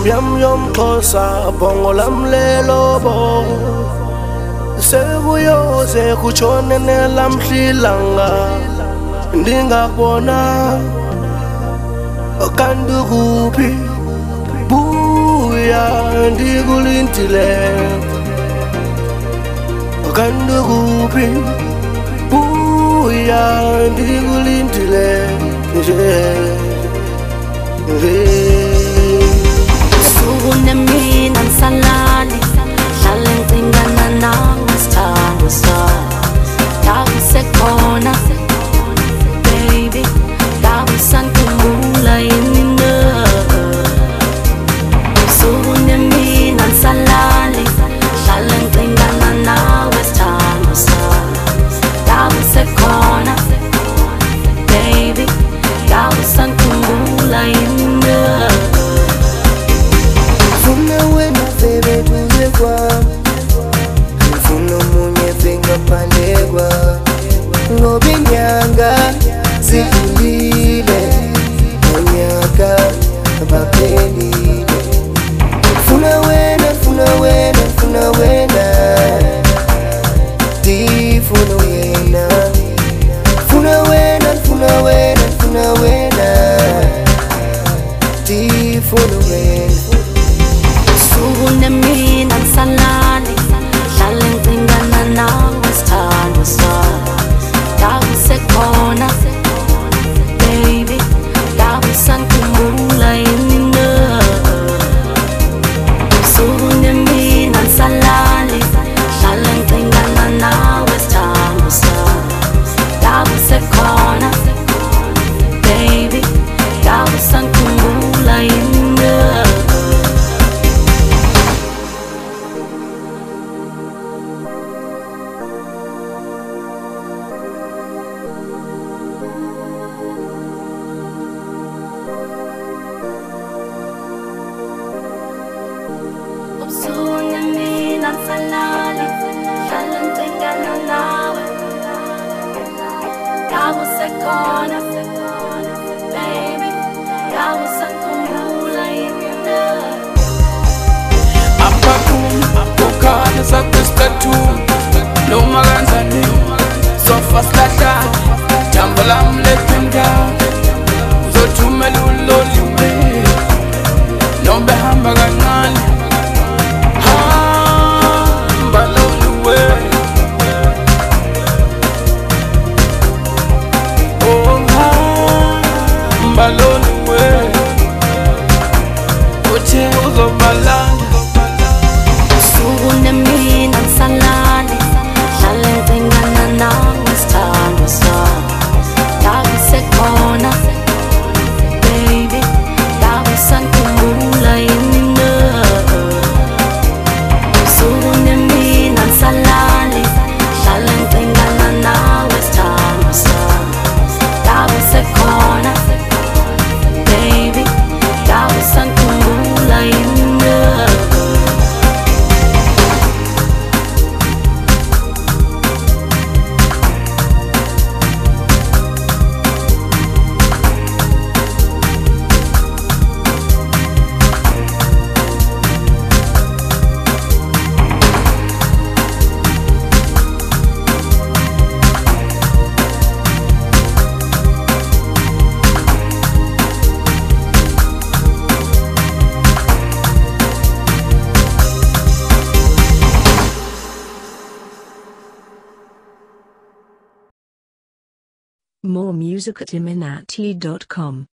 Yam yom kosa bongo lam lelo bo Sebuyo se kuchone ne lam shilanga Ndinga bona Kandu gupi Buya ndigulintile Kandu gupi Buya ndigulintile Sunami nan salali Lalang tingana nang stando sa Tawi sekona Baby Tawi san kumula inina Sunami nan salali Lalang tingana nang stando sa Tawi sekona Baby Tawi san kumula inina Funa wena bebe tuzekwa Funa munye venga pandegwa Ngobe nyanga zikulile Nyaka bapenile Funa wena, funa wena, funa wena Di funa wena Funa wena, funa wena, funa wena Di funa wena Sunami nan salali Lalang tingana nang stando sa Tawi sekona Baby Tawi san kumula inina Sunami nan salali Lalang tingana nang stando sa Tawi sekona Baby Tawi san kumula inina Sunami nan salali Lalang tingana nawe Tawi sekona Baby Tawi san kumula inina Apakum, ukana sakustatu Loma ganzani, sofa slata Jambalam lependa Uzotumelu loliwe Nombe hamba ganani Hamba loliwe Oh, hamba loliwe Uche uzobalanda Sunami nan salali Lalang tingana nang stando sa Tawi sekona Baby Tawi san kumula inina Sunami nan salali Lalang tingana nang stando sa Tawi sekona Baby Tawi san kumula inina More music at iminati.com.